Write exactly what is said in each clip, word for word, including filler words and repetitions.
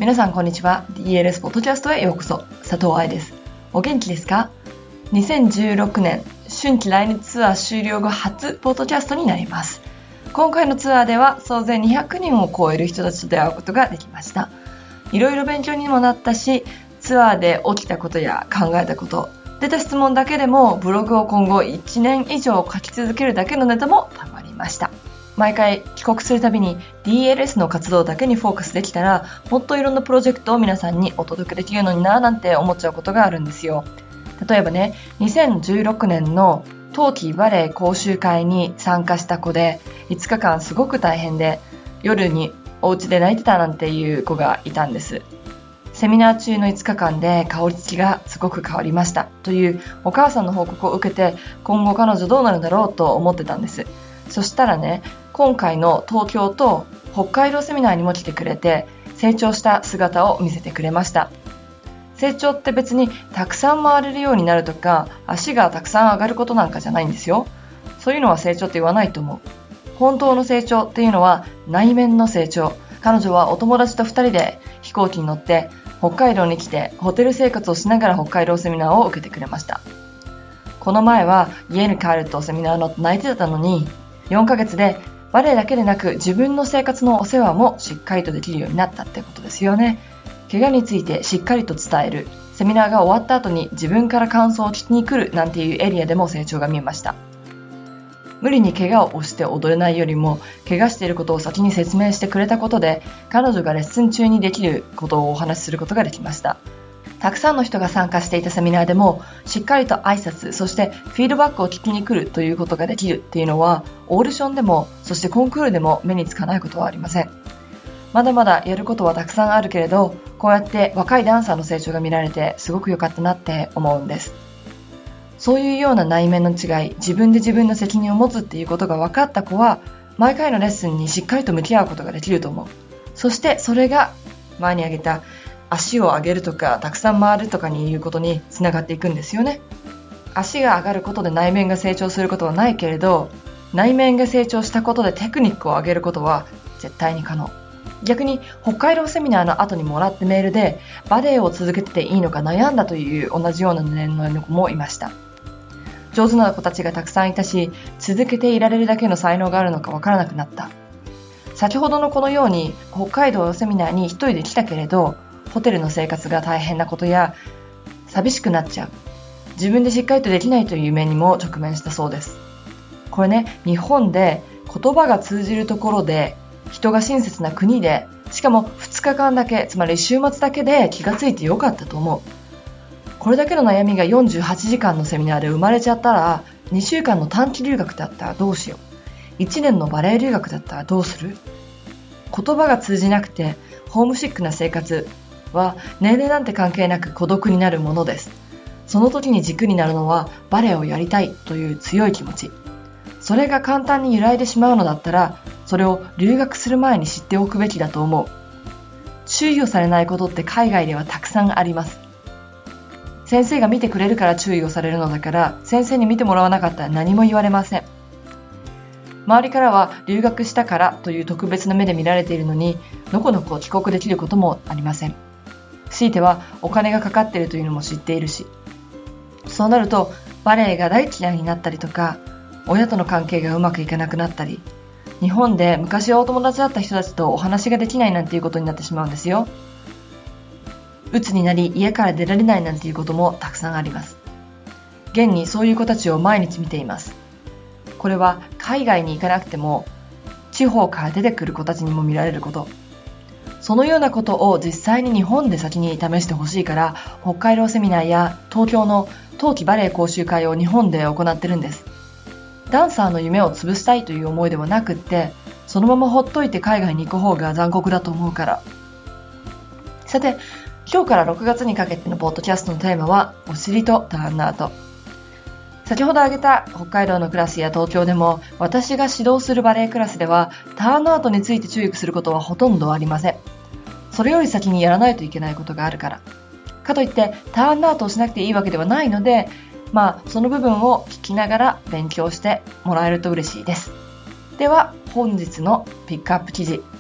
皆さんこんにちは。 ディーエルエス ポッドキャストへようこそ。佐藤愛です。お元気ですか？にせんじゅうろくねん春季来日ツアー終了後初ポッドキャストになります。今回のツアーでは総勢にひゃくにんを超える人たちと出会うことができました。いろいろ勉強にもなったし、ツアーで起きたことや考えたこと、出た質問だけでもブログを今後いちねん以上書き続けるだけのネタもたまりました。毎回帰国するたびに ディーエルエス の活動だけにフォーカスできたら、もっといろんなプロジェクトを皆さんにお届けできるのにななんて思っちゃうことがあるんですよ。例えばね、にせんじゅうろくねんの冬季バレエ講習会に参加した子で、いつかかんすごく大変で夜にお家で泣いてたなんていう子がいたんです。セミナー中のいつかかんで香りつきがすごく変わりましたというお母さんの報告を受けて、今後彼女どうなるんだろうと思ってたんです。そしたらね、今回の東京と北海道セミナーにも来てくれて、成長した姿を見せてくれました。成長って別にたくさん回れるようになるとか、足がたくさん上がることなんかじゃないんですよ。そういうのは成長って言わないと思う。本当の成長っていうのは内面の成長。彼女はお友達とふたりで飛行機に乗って北海道に来て、ホテル生活をしながら北海道セミナーを受けてくれました。この前は家に帰るとセミナーの泣いてたのに、よんかげつでバレエだけでなく自分の生活のお世話もしっかりとできるようになったってことですよね。怪我についてしっかりと伝える、セミナーが終わった後に自分から感想を聞きに来るなんていうエリアでも成長が見えました。無理に怪我を押して踊れないよりも、怪我していることを先に説明してくれたことで、彼女がレッスン中にできることをお話しすることができました。たくさんの人が参加していたセミナーでも、しっかりと挨拶、そしてフィードバックを聞きに来るということができるっていうのは、オーディションでも、そしてコンクールでも目につかないことはありません。まだまだやることはたくさんあるけれど、こうやって若いダンサーの成長が見られてすごく良かったなって思うんです。そういうような内面の違い、自分で自分の責任を持つっていうことが分かった子は、毎回のレッスンにしっかりと向き合うことができると思う。そしてそれが前に挙げた足を上げるとかたくさん回るとかにいうことにつながっていくんですよね。足が上がることで内面が成長することはないけれど、内面が成長したことでテクニックを上げることは絶対に可能。逆に北海道セミナーの後にもらったメールで、バレエを続けてていいのか悩んだという同じような年齢の子もいました。上手な子たちがたくさんいたし、続けていられるだけの才能があるのかわからなくなった。先ほどのこのように北海道セミナーに一人で来たけれど、ホテルの生活が大変なことや寂しくなっちゃう、自分でしっかりとできないという面にも直面したそうです。これね、日本で言葉が通じるところで、人が親切な国で、しかもふつかかんだけ、つまり週末だけで気がついてよかったと思う。これだけの悩みがよんじゅうはちじかんのセミナーで生まれちゃったら、にしゅうかんの短期留学だったらどうしよう、いちねんのバレエ留学だったらどうする。言葉が通じなくてホームシックな生活は年齢なんて関係なく孤独になるものです。その時に軸になるのはバレエをやりたいという強い気持ち。それが簡単に揺らいでしまうのだったら、それを留学する前に知っておくべきだと思う。注意をされないことって海外ではたくさんあります。先生が見てくれるから注意をされるのだから、先生に見てもらわなかったら何も言われません。周りからは留学したからという特別な目で見られているのに、のこのこ帰国できることもありません。強いてはお金がかかっているというのも知っているし、そうなるとバレエが大嫌いになったりとか、親との関係がうまくいかなくなったり、日本で昔はお友達だった人たちとお話ができないなんていうことになってしまうんですよ。鬱になり家から出られないなんていうこともたくさんあります。現にそういう子たちを毎日見ています。これは海外に行かなくても地方から出てくる子たちにも見られること。そのようなことを実際に日本で先に試してほしいから、北海道セミナーや東京の冬季バレエ講習会を日本で行ってるんです。ダンサーの夢を潰したいという思いではなくって、そのままほっといて海外に行く方が残酷だと思うから。さて、今日からろくがつにかけてのポッドキャストのテーマはお尻とターンアウト。先ほど挙げた北海道のクラスや東京でも、私が指導するバレエクラスではターンアウトについて注意することはほとんどありません。それより先にやらないといけないことがあるから。かといってターンアウトをしなくていいわけではないので、まあその部分を聞きながら勉強してもらえると嬉しいです。では本日のピックアップ記事。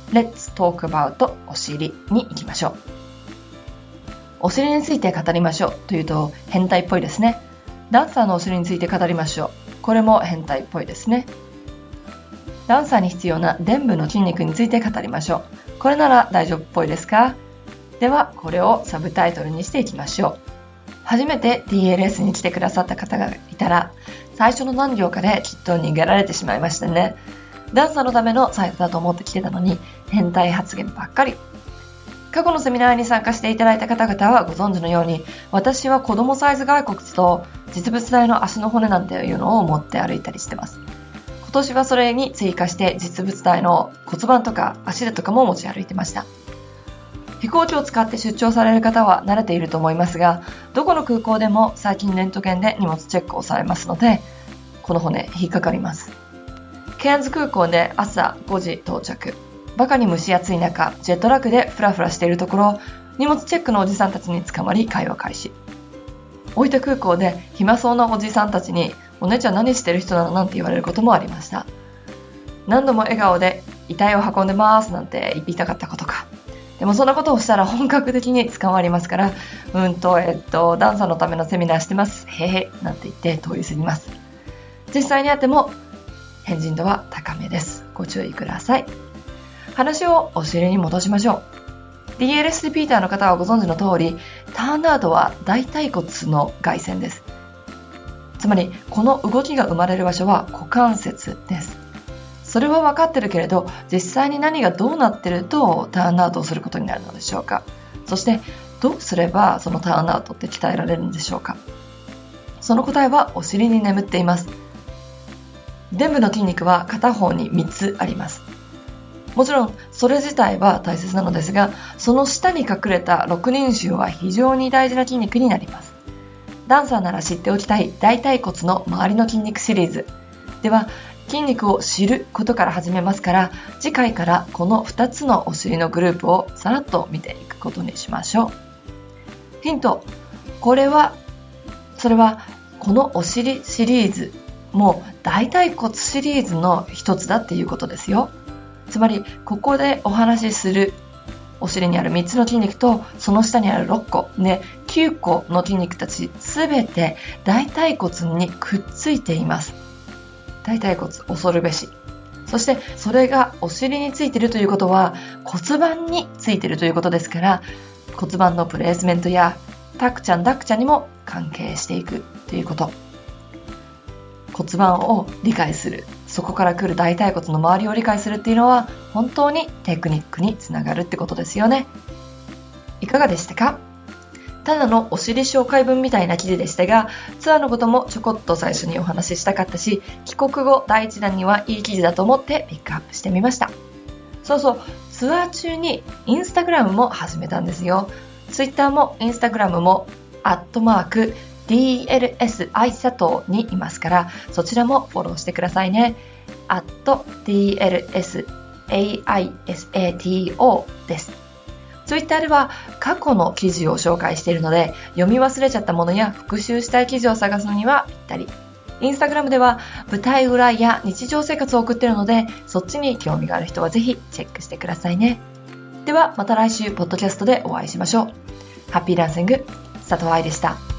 Let's talk about お尻に行きましょう。お尻について語りましょうというと変態っぽいですね。ダンサーのお尻について語りましょう。これも変態っぽいですね。ダンサーに必要な臀部の筋肉について語りましょう。これなら大丈夫っぽいですか？ではこれをサブタイトルにしていきましょう。初めて ティーエルエス に来てくださった方がいたら、最初の何行かできっと逃げられてしまいましたね。ダンサーのためのサイトだと思って来てたのに、変態発言ばっかり。過去のセミナーに参加していただいた方々はご存知のように、私は子供サイズ骸骨と実物大の足の骨なんていうのを持って歩いたりしてます。今年はそれに追加して実物大の骨盤とか足手とかも持ち歩いてました。飛行機を使って出張される方は慣れていると思いますが、どこの空港でも最近レントゲンで荷物チェックをされますので、この骨引っかかります。ケアンズ空港で朝ごじ到着。バカに蒸し暑い中、ジェットラックでフラフラしているところ、荷物チェックのおじさんたちに捕まり会話開始。大分空港で暇そうなおじさんたちに、お姉ちゃん何してる人なのなんて言われることもありました。何度も笑顔で遺体を運んでますなんて言いたかったことか。でもそんなことをしたら本格的に捕まりますから、うんと、えっと、ダンサーのためのセミナーしてます。へへ、なんて言って通り過ぎます。実際にあっても、変人度は高めです。ご注意ください。話をお尻に戻しましょう。ディーエルエス リピーターの方はご存知の通り、ターンアウトは大腿骨の外旋です。つまり、この動きが生まれる場所は股関節です。それは分かってるけれど、実際に何がどうなってるとターンアウトをすることになるのでしょうか。そして、どうすればそのターンアウトって鍛えられるんでしょうか。その答えはお尻に眠っています。臀部の筋肉は片方にみっつあります。もちろんそれ自体は大切なのですが、その下に隠れた六人衆は非常に大事な筋肉になります。ダンサーなら知っておきたい大腿骨の周りの筋肉シリーズでは、筋肉を知ることから始めますから、次回からこのふたつのお尻のグループをさらっと見ていくことにしましょう。ヒント、これはそれはこのお尻シリーズも大腿骨シリーズの一つだっていうことですよ。つまりここでお話しするお尻にあるみっつの筋肉とその下にあるろっこね、きゅうこの筋肉たちすべて大腿骨にくっついています。大腿骨恐るべし。そしてそれがお尻についているということは骨盤についているということですから、骨盤のプレースメントやタクちゃんダックちゃんにも関係していくということ。骨盤を理解する、そこから来る大腿骨の周りを理解するっていうのは本当にテクニックにつながるってことですよね。いかがでしたか？ただのお尻紹介文みたいな記事でしたが、ツアーのこともちょこっと最初にお話ししたかったし、帰国後第一弾にはいい記事だと思ってピックアップしてみました。そうそう、ツアー中にインスタグラムも始めたんですよ。ツイッターもインスタグラムもアットマーク ディーエルエス アイサトウにいますから、そちらもフォローしてくださいね。アット ディーエルエス エーアイエスエーティーオー です。ツイッターでは過去の記事を紹介しているので、読み忘れちゃったものや復習したい記事を探すのにはぴったり。インスタグラムでは舞台裏や日常生活を送っているので、そっちに興味がある人はぜひチェックしてくださいね。ではまた来週ポッドキャストでお会いしましょう。ハッピーダンシング、佐藤愛でした。